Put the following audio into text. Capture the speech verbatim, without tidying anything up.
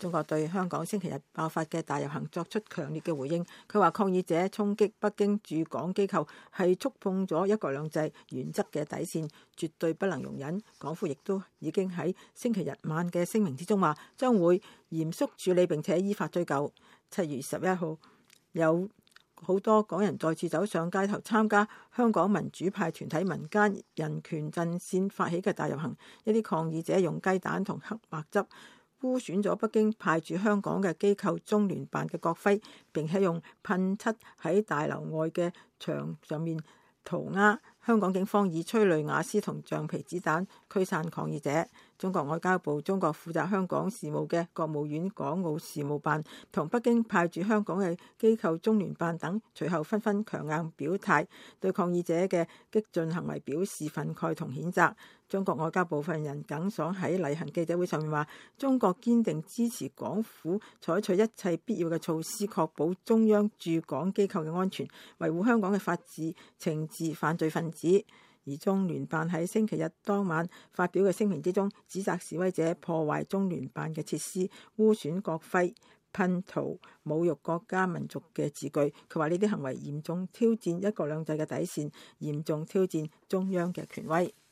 中國對香港星期日爆發嘅大遊行作出強烈嘅回應。佢話抗議者衝擊北京駐港機構係觸碰咗一國兩制原則嘅底線，絕對不能容忍。港府亦都已經喺星期日晚嘅聲明之中話，將會嚴肅處理並且依法追究。七月十一號有好多港人再次走上街頭參加香港民主派團體民間人權陣線發起嘅大遊行，一啲抗議者用雞蛋同黑白汁污損咗北京派駐香港嘅機構中聯辦嘅國徽，並且用噴漆喺大樓外嘅牆上面塗鴉。香港警方以催淚瓦斯同橡皮子彈驅散抗議者。中國外交部、中國負責香港事務嘅國務院港澳事務辦同北京派駐香港嘅機構中聯辦等，隨後紛紛強硬表態，對抗議者嘅激進行為表示憤慨同譴責。中國外交部發言人耿爽喺例行記者會上面話，中國堅定支持港府採取一切必要嘅措施，確保中央駐港機構嘅安全，維護香港嘅法治，懲治犯罪分子。而中聯辦喺星期日當晚發表嘅聲明之中，指責示威者破壞中聯辦嘅設施，污損國徽、噴塗侮辱國家民族嘅字句。佢話呢啲行為嚴重挑戰一國兩制嘅底線，嚴重挑戰中央嘅權威。